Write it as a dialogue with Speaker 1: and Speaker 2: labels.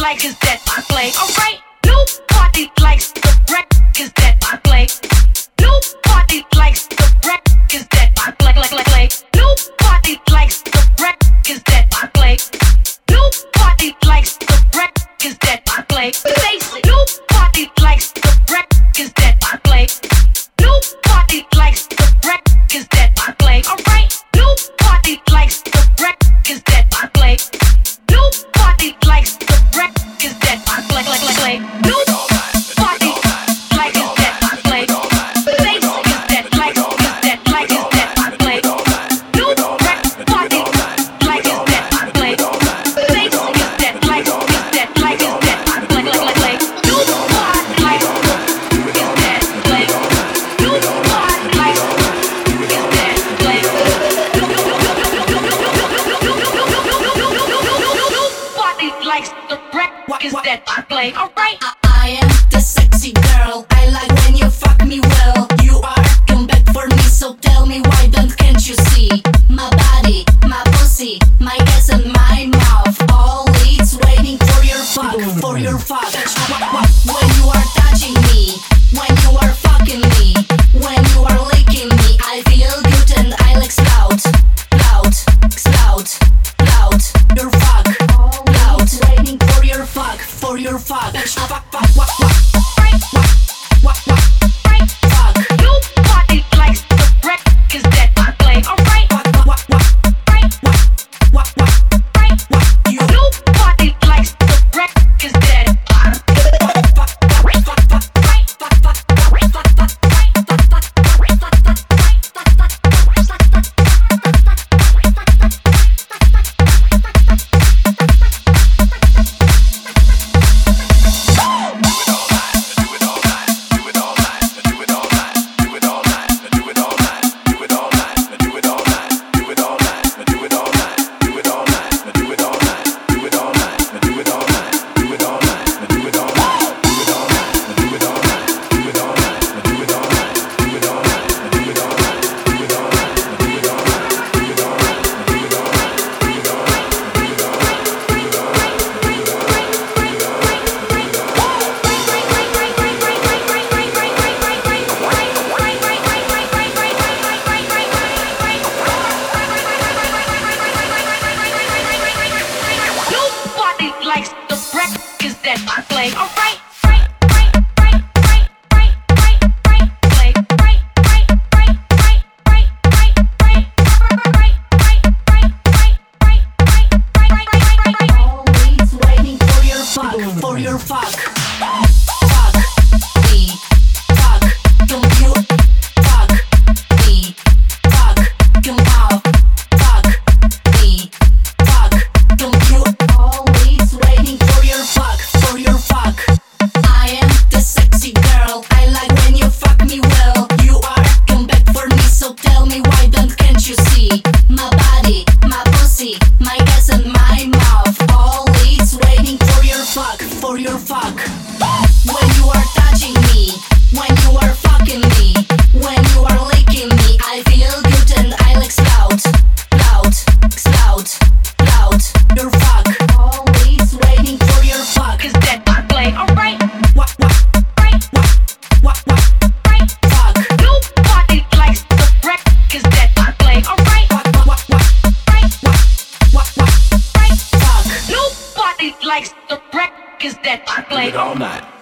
Speaker 1: is that I play. Alright, nobody likes the records that I play. Nobody likes the records that I play. Nobody likes the records that I play. Nobody likes the records that I play. Face it, nobody likes the records that I play. Nobody likes the records that I play. Alright, nobody likes the records that I play. Nobody likes the records that I play. Nobody likes it that I play. Face is that like is that like is that I play. Nobody like is that I play. Face is that like is that like is that I play. Nobody like is that play. Nobody likes is that play. Nobody likes the records that I play. Alright.
Speaker 2: I am the sexy girl. I like when you fuck me well. You are come back for me, so tell me why can't you see? My body, my pussy, my ass and my mouth. All it's waiting for your fuck, for your fuck. When you are touching me, when you are fucking me, when you are licking me, I feel good and I'll explode. Loud, explode, loud, your fuck. Loud, waiting for your fuck, for your fuck. Fuck.
Speaker 1: Nobody likes the records that I play. Alright. Nobody likes the records that likes the records that I play. Alright.
Speaker 2: Always waiting for your fuck, for your fuck. Fuck me, fuck, don't you fuck me, fuck, come out, fuck me, fuck, don't you. Always waiting for your fuck, for your fuck. I am the sexy girl. I like when you fuck me well. You are come back for me, so tell me why can't you see? My body, my pussy, my ass and my mouth. Always waiting for your fuck, for your fuck. When you are touching me, when you are fucking me, when you are licking me, I feel good and I'll explode. Loud, explode, loud, your fuck. Always waiting for your fuck.
Speaker 1: Is that I play. Alright.
Speaker 2: Fuck.
Speaker 1: Nobody likes the records that I play. Alright.
Speaker 2: Fuck.
Speaker 1: Nobody likes the records that I play.
Speaker 3: All night.